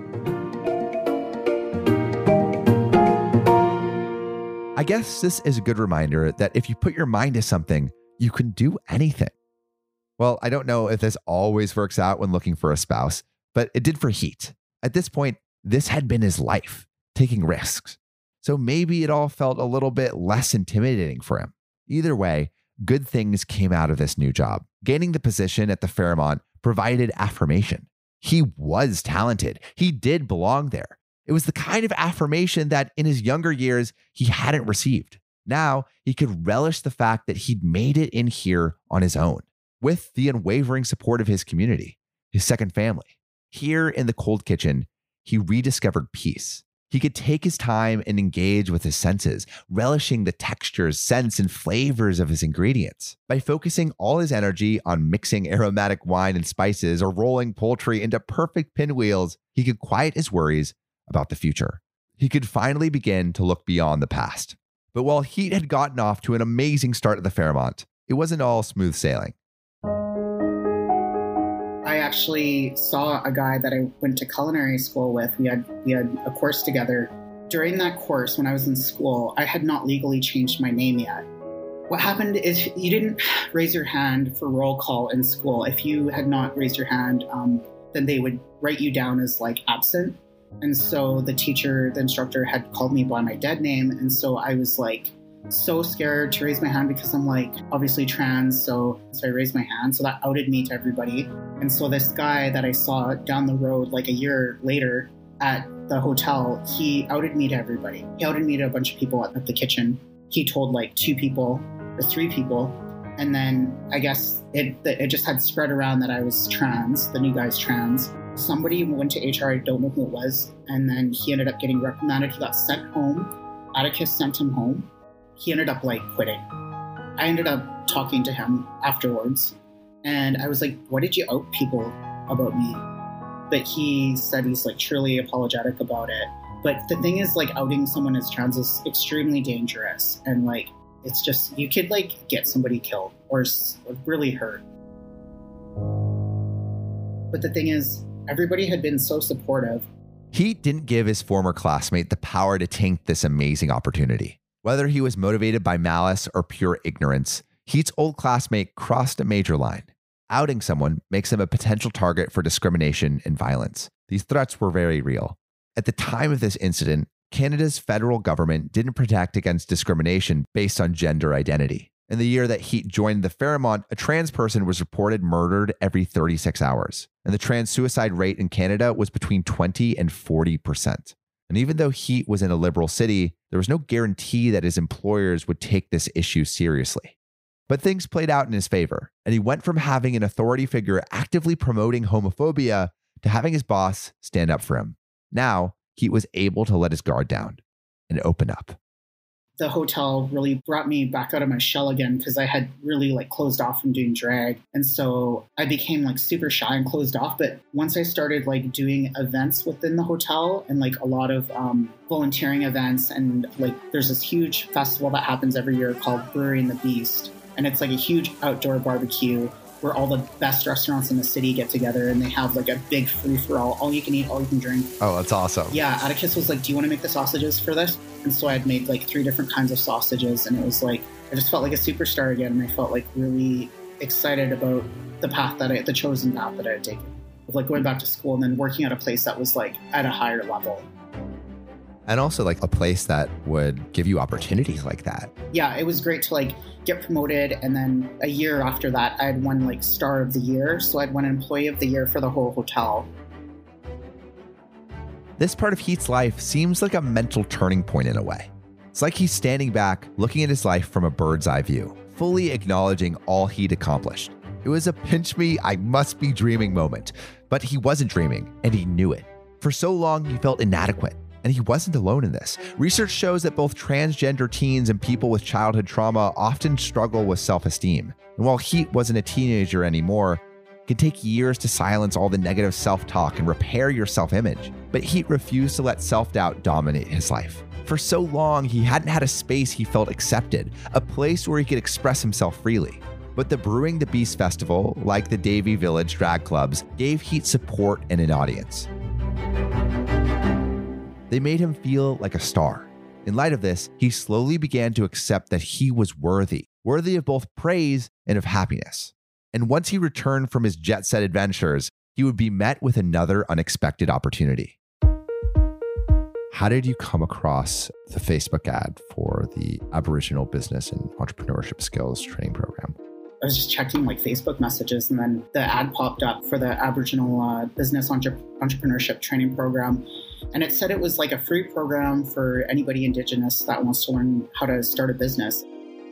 I guess this is a good reminder that if you put your mind to something, you can do anything. Well, I don't know if this always works out when looking for a spouse, but it did for Heat. At this point, this had been his life, taking risks. So maybe it all felt a little bit less intimidating for him. Either way, good things came out of this new job. Gaining the position at the Fairmont provided affirmation. He was talented. He did belong there. It was the kind of affirmation that in his younger years, he hadn't received. Now he could relish the fact that he'd made it in here on his own, with the unwavering support of his community, his second family. Here in the cold kitchen, he rediscovered peace. He could take his time and engage with his senses, relishing the textures, scents, and flavors of his ingredients. By focusing all his energy on mixing aromatic wine and spices or rolling poultry into perfect pinwheels, he could quiet his worries about the future. He could finally begin to look beyond the past. But while Heat had gotten off to an amazing start at the Fairmont, it wasn't all smooth sailing. I actually saw a guy that I went to culinary school with. We had a course together. During that course, when I was in school, I had not legally changed my name yet. What happened is you didn't raise your hand for roll call in school. If you had not raised your hand, then they would write you down as like absent. And so the instructor had called me by my dead name. And so I was like so scared to raise my hand because I'm like obviously trans. So I raised my hand. So that outed me to everybody. And so this guy that I saw down the road like a year later at the hotel, he outed me to everybody. He outed me to a bunch of people at the kitchen. He told like 2 people or 3 people. And then I guess it just had spread around that I was trans, the new guy's trans. Somebody went to HR, I don't know who it was. And then he ended up getting reprimanded. He got sent home. Atticus sent him home. He ended up like quitting. I ended up talking to him afterwards. And I was like, why did you out people about me? But he said he's like truly apologetic about it. But the thing is like outing someone as trans is extremely dangerous. And like, it's just, you could like get somebody killed or really hurt. But the thing is, everybody had been so supportive. Heat didn't give his former classmate the power to taint this amazing opportunity. Whether he was motivated by malice or pure ignorance, Heat's old classmate crossed a major line. Outing someone makes him a potential target for discrimination and violence. These threats were very real. At the time of this incident, Canada's federal government didn't protect against discrimination based on gender identity. In the year that Heat joined the Fairmont, a trans person was reported murdered every 36 hours. And the trans suicide rate in Canada was between 20 and 40%. And even though Heat was in a liberal city, there was no guarantee that his employers would take this issue seriously. But things played out in his favor, and he went from having an authority figure actively promoting homophobia to having his boss stand up for him. Now, Heat was able to let his guard down and open up. The hotel really brought me back out of my shell again because I had really like closed off from doing drag. And so I became like super shy and closed off. But once I started like doing events within the hotel and like a lot of volunteering events, and like there's this huge festival that happens every year called Brewery and the Beast. And it's like a huge outdoor barbecue where all the best restaurants in the city get together and they have like a big free-for-all, all you can eat, all you can drink. Oh, that's awesome. Yeah, Atticus was like, do you want to make the sausages for this? And so I had made like 3 different kinds of sausages, and it was like, I just felt like a superstar again, and I felt like really excited about the chosen path that I had taken. Of like going back to school and then working at a place that was like at a higher level. And also like a place that would give you opportunities like that. Yeah, it was great to like get promoted. And then a year after that, I had won like Star of the Year. So I'd won Employee of the Year for the whole hotel. This part of Heat's life seems like a mental turning point in a way. It's like he's standing back, looking at his life from a bird's eye view, fully acknowledging all he'd accomplished. It was a pinch me, I must be dreaming moment, but he wasn't dreaming, and he knew it. For so long, he felt inadequate, and he wasn't alone in this. Research shows that both transgender teens and people with childhood trauma often struggle with self-esteem. And while Heat wasn't a teenager anymore, it could take years to silence all the negative self-talk and repair your self-image. But Heat refused to let self-doubt dominate his life. For so long, he hadn't had a space he felt accepted, a place where he could express himself freely. But the Brewing the Beast Festival, like the Davie Village drag clubs, gave Heat support and an audience. They made him feel like a star. In light of this, he slowly began to accept that he was worthy of both praise and of happiness. And once he returned from his jet-set adventures, he would be met with another unexpected opportunity. How did you come across the Facebook ad for the Aboriginal Business and Entrepreneurship Skills Training Program? I was just checking like Facebook messages, and then the ad popped up for the Aboriginal Business Entrepreneurship Training Program. And it said it was like a free program for anybody Indigenous that wants to learn how to start a business.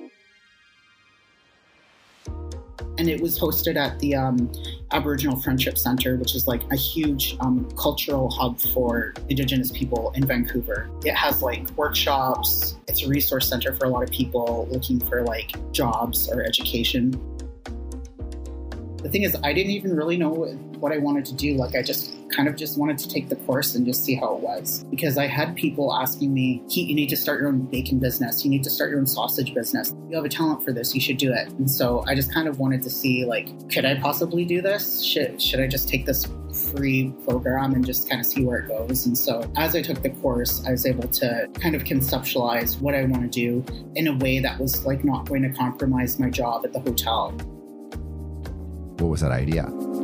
And it was hosted at the Aboriginal Friendship Center, which is like a huge cultural hub for Indigenous people in Vancouver. It has like workshops. It's a resource center for a lot of people looking for like jobs or education. The thing is, I didn't even really know what I wanted to do. Like, I just wanted to take the course and just see how it was. Because I had people asking me, you need to start your own bacon business. You need to start your own sausage business. You have a talent for this. You should do it. And so I just kind of wanted to see, like, could I possibly do this? Should I just take this free program and just kind of see where it goes? And so as I took the course, I was able to kind of conceptualize what I want to do in a way that was like not going to compromise my job at the hotel. What was that idea?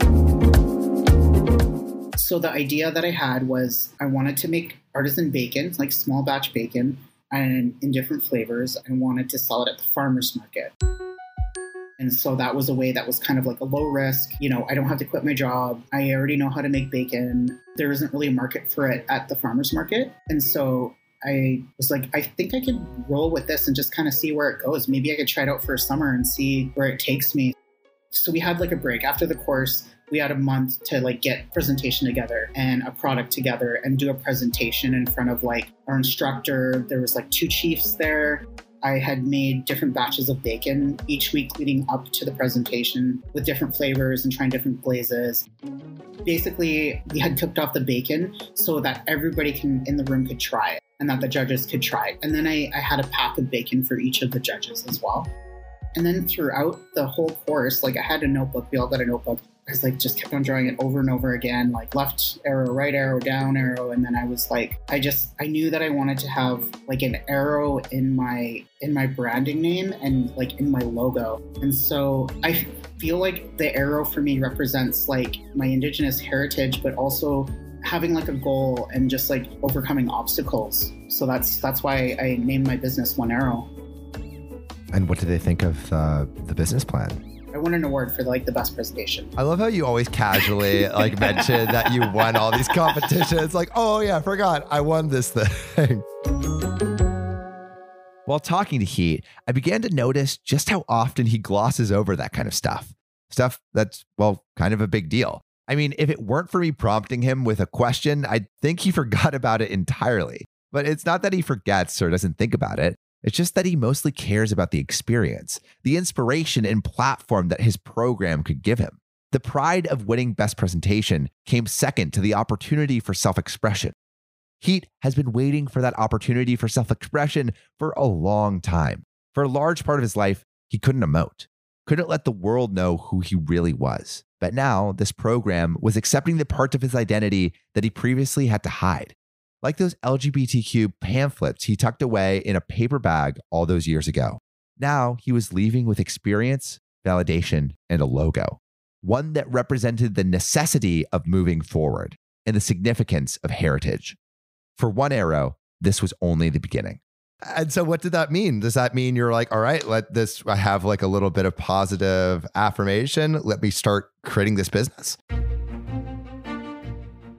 So the idea that I had was I wanted to make artisan bacon, like small batch bacon, and in different flavors. I wanted to sell it at the farmer's market. And so that was a way that was kind of like a low risk. You know, I don't have to quit my job. I already know how to make bacon. There isn't really a market for it at the farmer's market. And so I was like, I think I could roll with this and just kind of see where it goes. Maybe I could try it out for a summer and see where it takes me. So we had like a break after the course. We had a month to like get presentation together and a product together and do a presentation in front of like our instructor. There was like 2 chiefs there. I had made different batches of bacon each week leading up to the presentation with different flavors and trying different glazes. Basically, we had cooked off the bacon so that everybody in the room could try it and that the judges could try it. And then I had a pack of bacon for each of the judges as well. And then throughout the whole course, like I had a notebook, we all got a notebook. I was like, just kept on drawing it over and over again, like left arrow, right arrow, down arrow. And then I was like, I knew that I wanted to have like an arrow in my branding name and like in my logo. And so I feel like the arrow for me represents like my Indigenous heritage, but also having like a goal and just like overcoming obstacles. So that's why I named my business One Arrow. And what did they think of the business plan? I won an award for like the best presentation. I love how you always casually like mention that you won all these competitions. Like, oh yeah, I forgot I won this thing. While talking to Heat, I began to notice just how often he glosses over that kind of stuff. Stuff that's, well, kind of a big deal. I mean, if it weren't for me prompting him with a question, I'd think he forgot about it entirely. But it's not that he forgets or doesn't think about it. It's just that he mostly cares about the experience, the inspiration and platform that his program could give him. The pride of winning best presentation came second to the opportunity for self-expression. Heat has been waiting for that opportunity for self-expression for a long time. For a large part of his life, he couldn't emote, couldn't let the world know who he really was. But now this program was accepting the parts of his identity that he previously had to hide. Like those LGBTQ pamphlets he tucked away in a paper bag all those years ago. Now he was leaving with experience, validation, and a logo. One that represented the necessity of moving forward and the significance of heritage. For One Arrow, this was only the beginning. And so what did that mean? Does that mean you're like, all right, I have like a little bit of positive affirmation. Let me start creating this business?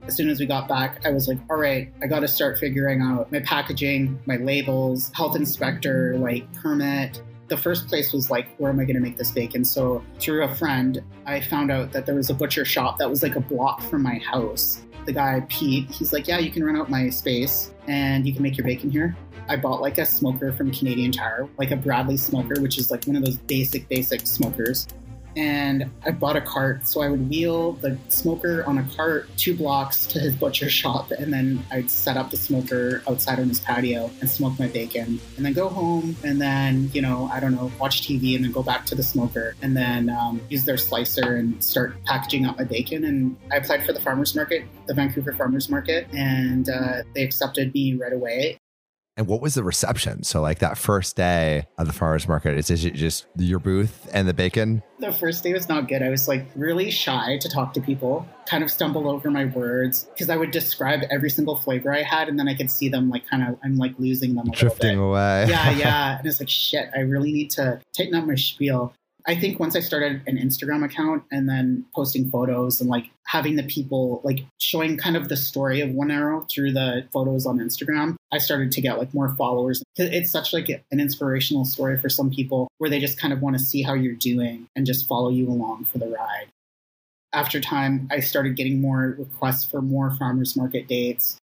As soon as we got back, I was like, all right, I got to start figuring out my packaging, my labels, health inspector, like permit. The first place was like, where am I going to make this bacon? So through a friend, I found out that there was a butcher shop that was like a block from my house. The guy, Pete, he's like, yeah, you can rent out my space and you can make your bacon here. I bought like a smoker from Canadian Tire, like a Bradley smoker, which is like one of those basic smokers. And I bought a cart, so I would wheel the smoker on a cart 2 blocks to his butcher shop, and then I'd set up the smoker outside on his patio and smoke my bacon, and then go home, and then, you know, I don't know, watch TV, and then go back to the smoker, and then use their slicer and start packaging up my bacon. And I applied for the farmers market, the Vancouver Farmers Market, and they accepted me right away. And what was the reception? So like that first day of the farmers market, is it just your booth and the bacon? The first day was not good. I was like really shy to talk to people, kind of stumble over my words because I would describe every single flavor I had and then I could see them like I'm like losing them a drifting little bit. Away. Yeah. And it's like, shit, I really need to tighten up my spiel. I think once I started an Instagram account and then posting photos and like having the people like showing kind of the story of One Arrow through the photos on Instagram, I started to get like more followers. It's such like an inspirational story for some people where they just kind of want to see how you're doing and just follow you along for the ride. After time, I started getting more requests for more farmers market dates.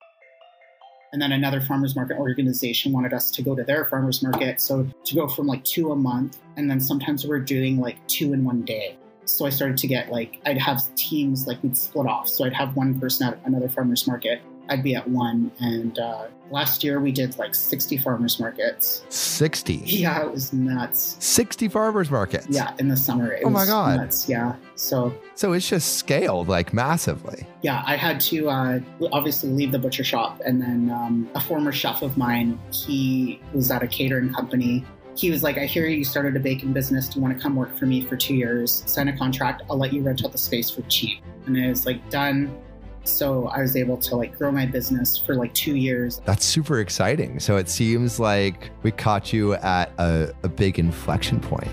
And then another farmers market organization wanted us to go to their farmers market. So to go from like 2 a month, and then sometimes we're doing like 2 in one day. So I started to get like, I'd have teams, like we'd split off. So I'd have one person at another farmers market. I'd be at one. And last year we did like 60 farmers markets. 60? Yeah, it was nuts. 60 farmers markets? Yeah, in the summer. It was nuts. Yeah. So it's just scaled like massively. Yeah, I had to obviously leave the butcher shop. And then a former chef of mine, he was at a catering company. He was like, I hear you started a bacon business. Do you want to come work for me for 2 years? Sign a contract. I'll let you rent out the space for cheap. And it was like done. So I was able to like grow my business for like 2 years. That's super exciting. So it seems like we caught you at a big inflection point.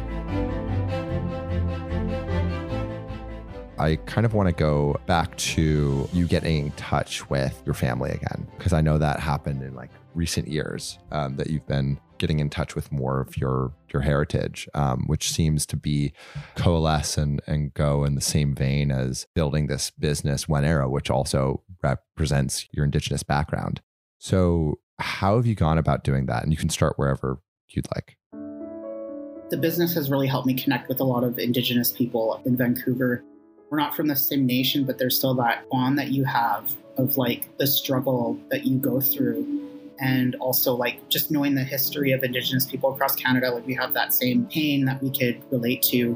I kind of want to go back to you getting in touch with your family again, because I know that happened in like recent years, that you've been getting in touch with more of your heritage, which seems to be coalesce and go in the same vein as building this business, One Arrow, which also represents your Indigenous background. So how have you gone about doing that? And you can start wherever you'd like. The business has really helped me connect with a lot of Indigenous people in Vancouver. We're not from the same nation, but there's still that bond that you have of like the struggle that you go through. And also like just knowing the history of Indigenous people across Canada, like we have that same pain that we could relate to.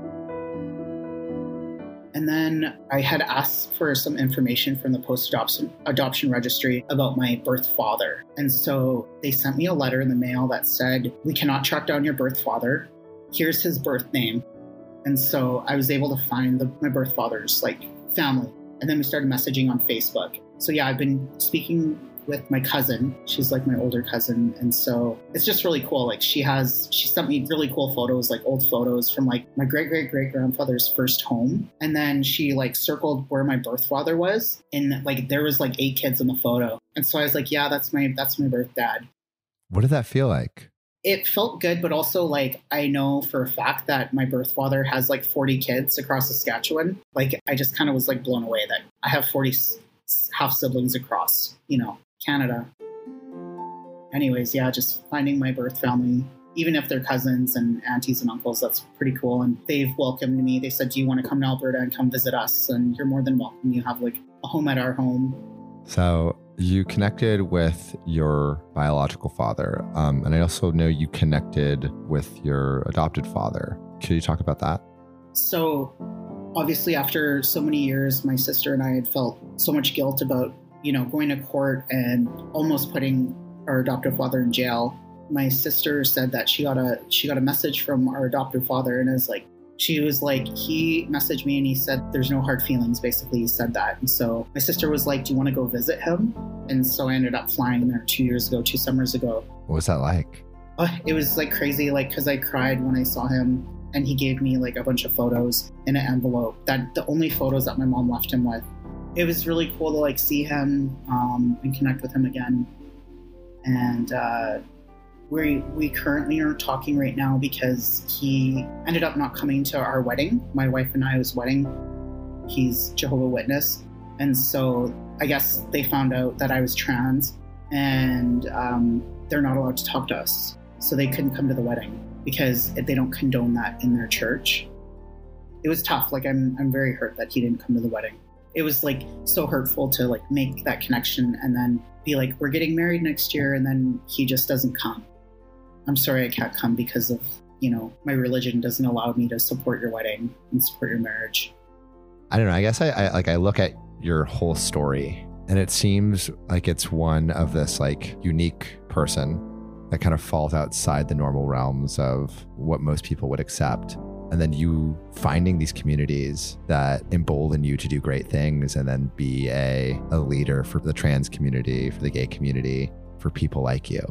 And then I had asked for some information from the post-adoption registry about my birth father. And so they sent me a letter in the mail that said, we cannot track down your birth father. Here's his birth name. And so I was able to find my birth father's like family. And then we started messaging on Facebook. So yeah, I've been speaking with my cousin. She's like my older cousin. And so it's just really cool. Like she sent me really cool photos, like old photos from like my great-great-great-grandfather's first home. And then she like circled where my birth father was. And like there was like 8 kids in the photo. And so I was like, yeah, that's my birth dad. What did that feel like? It felt good, but also like I know for a fact that my birth father has like 40 kids across Saskatchewan. Like I just kind of was like blown away that I have 40 half siblings across, Canada. Anyways, yeah, just finding my birth family, even if they're cousins and aunties and uncles, that's pretty cool. And they've welcomed me. They said, do you want to come to Alberta and come visit us? And you're more than welcome. You have like a home at our home. So you connected with your biological father. And I also know you connected with your adopted father. Could you talk about that? So obviously after so many years, my sister and I had felt so much guilt about going to court and almost putting our adoptive father in jail. My sister said that she got a message from our adoptive father, and she was like, he messaged me and he said, there's no hard feelings. Basically, he said that. And so my sister was like, do you want to go visit him? And so I ended up flying there 2 summers ago. What was that like? It was like crazy, like, because I cried when I saw him, and he gave me like a bunch of photos in an envelope, that the only photos that my mom left him with. it was really cool to like see him and connect with him again. And we currently aren't talking right now because he ended up not coming to our wedding, my wife and I's wedding. He's Jehovah's Witness. And so I guess they found out that I was trans, and they're not allowed to talk to us. So they couldn't come to the wedding because they don't condone that in their church. It was tough. Like I'm very hurt that he didn't come to the wedding. It was like so hurtful to like make that connection and then be like, we're getting married next year, and then he just doesn't come. I'm sorry I can't come because of, you know, my religion doesn't allow me to support your wedding and support your marriage. I don't know. I guess I look at your whole story and it seems like it's one of this like unique person that kind of falls outside the normal realms of what most people would accept. And then you finding these communities that embolden you to do great things and then be a leader for the trans community, for the gay community, for people like you.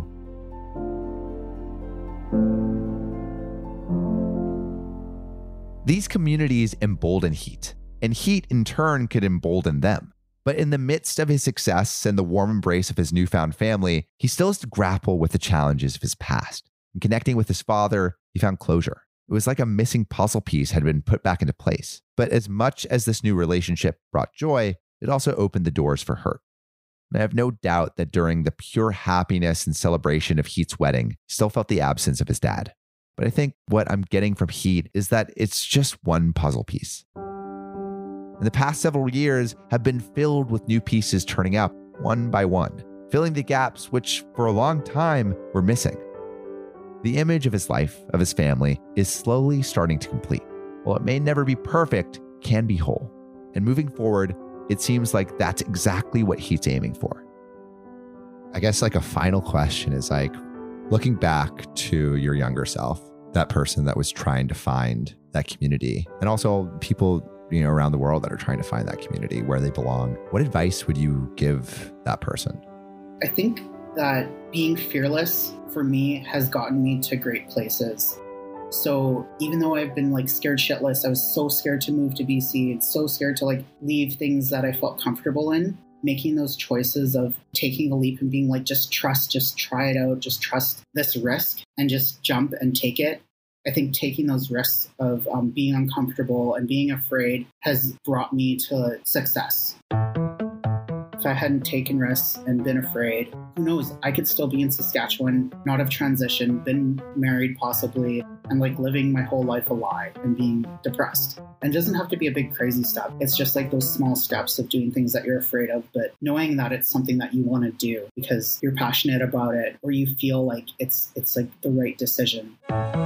These communities embolden Heat, and Heat in turn could embolden them. But in the midst of his success and the warm embrace of his newfound family, he still has to grapple with the challenges of his past. In connecting with his father, he found closure. It was like a missing puzzle piece had been put back into place. But as much as this new relationship brought joy, it also opened the doors for hurt. And I have no doubt that during the pure happiness and celebration of Heat's wedding, he still felt the absence of his dad. But I think what I'm getting from Heat is that it's just one puzzle piece. And the past several years have been filled with new pieces turning up one by one, filling the gaps which for a long time were missing. The image of his life, of his family, is slowly starting to complete. While it may never be perfect, it can be whole. And moving forward, it seems like that's exactly what Heat's aiming for. I guess like a final question is like, looking back to your younger self, that person that was trying to find that community, and also people, you know, around the world that are trying to find that community where they belong, what advice would you give that person? I think that being fearless for me has gotten me to great places. So even though I've been like scared shitless, I was so scared to move to BC and so scared to like leave things that I felt comfortable in, making those choices of taking a leap and being like, just trust, just try it out, just trust this risk and just jump and take it. I think taking those risks of being uncomfortable and being afraid has brought me to success. If I hadn't taken risks and been afraid, who knows, I could still be in Saskatchewan, not have transitioned, been married possibly, and like living my whole life a lie and being depressed. And it doesn't have to be a big crazy step. It's just like those small steps of doing things that you're afraid of, but knowing that it's something that you want to do because you're passionate about it or you feel like it's like the right decision.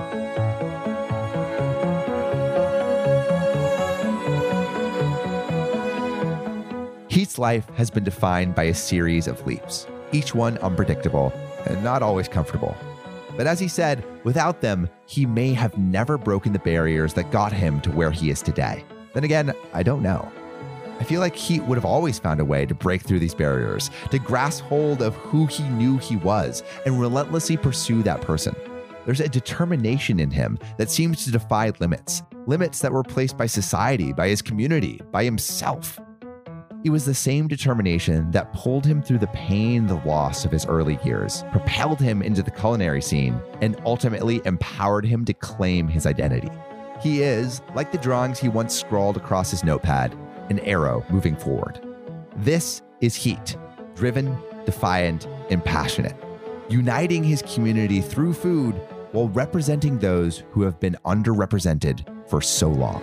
Heat's life has been defined by a series of leaps, each one unpredictable and not always comfortable. But as he said, without them, he may have never broken the barriers that got him to where he is today. Then again, I don't know. I feel like Heat would have always found a way to break through these barriers, to grasp hold of who he knew he was, and relentlessly pursue that person. There's a determination in him that seems to defy limits that were placed by society, by his community, by himself. It was the same determination that pulled him through the pain, the loss of his early years, propelled him into the culinary scene, and ultimately empowered him to claim his identity. He is, like the drawings he once scrawled across his notepad, an arrow moving forward. This is Heat, driven, defiant, and passionate, uniting his community through food while representing those who have been underrepresented for so long.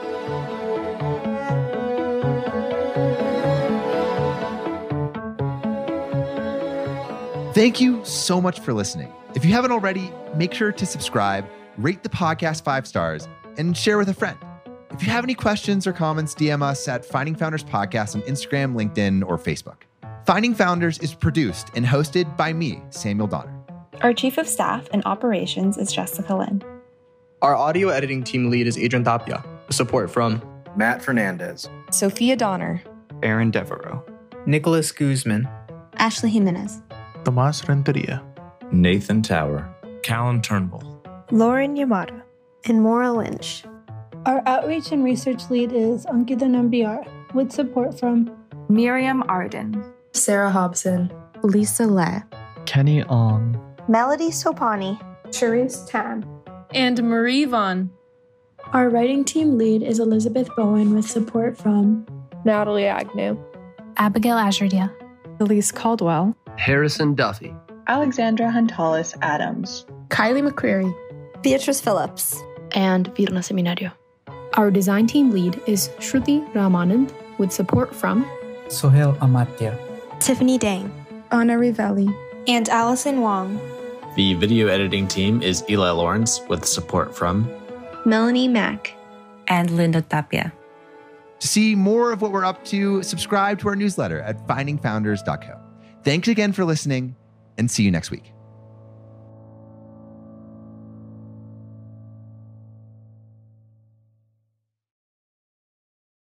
Thank you so much for listening. If you haven't already, make sure to subscribe, rate the podcast 5 stars, and share with a friend. If you have any questions or comments, DM us at Finding Founders Podcast on Instagram, LinkedIn, or Facebook. Finding Founders is produced and hosted by me, Samuel Donner. Our Chief of Staff and Operations is Jessica Lynn. Our audio editing team lead is Adrian Tapia. Support from Matt Fernandez, Sophia Donner, Aaron Devereaux, Nicholas Guzman, Ashley Jimenez, Tomas Renteria, Nathan Tower, Callan Turnbull, Lauren Yamada, and Maura Lynch. Our outreach and research lead is Ankita Nambiar, with support from Miriam Arden, Sarah Hobson, Lisa Le, Kenny Ong, Melody Sopani, Charisse Tam, and Marie Vaughn. Our writing team lead is Elizabeth Bowen with support from Natalie Agnew, Abigail Azurdia, Elise Caldwell, Harrison Duffy, Alexandra Huntalis Adams, Kylie McCreary, Beatrice Phillips, and Virna Seminario. Our design team lead is Shruti Ramanand with support from Sohail Amatya, Tiffany Dang, Anna Rivelli, and Allison Wong. The video editing team is Eli Lawrence with support from Melanie Mack and Linda Tapia. To see more of what we're up to, subscribe to our newsletter at findingfounders.co. Thanks again for listening, and see you next week.